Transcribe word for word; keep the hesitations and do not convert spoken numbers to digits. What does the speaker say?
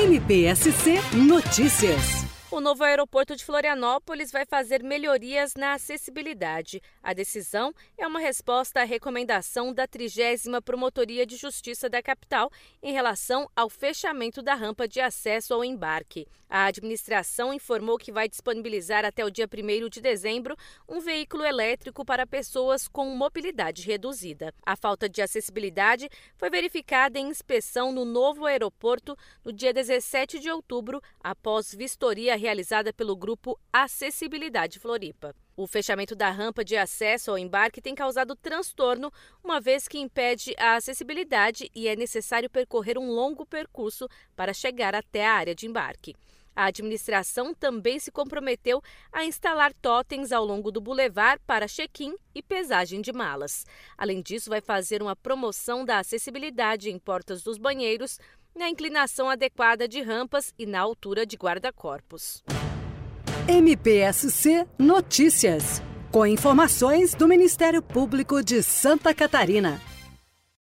M P S C Notícias. O novo aeroporto de Florianópolis vai fazer melhorias na acessibilidade. A decisão é uma resposta à recomendação da trigésima Promotoria de Justiça da capital em relação ao fechamento da rampa de acesso ao embarque. A administração informou que vai disponibilizar até o dia primeiro de dezembro um veículo elétrico para pessoas com mobilidade reduzida. A falta de acessibilidade foi verificada em inspeção no novo aeroporto no dia dezessete de outubro, após vistoria realizada pelo grupo Acessibilidade Floripa. O fechamento da rampa de acesso ao embarque tem causado transtorno, uma vez que impede a acessibilidade e é necessário percorrer um longo percurso para chegar até a área de embarque. A administração também se comprometeu a instalar totens ao longo do bulevar para check-in e pesagem de malas. Além disso, vai fazer uma promoção da acessibilidade em portas dos banheiros, na inclinação adequada de rampas e na altura de guarda-corpos. M P S C Notícias, com informações do Ministério Público de Santa Catarina.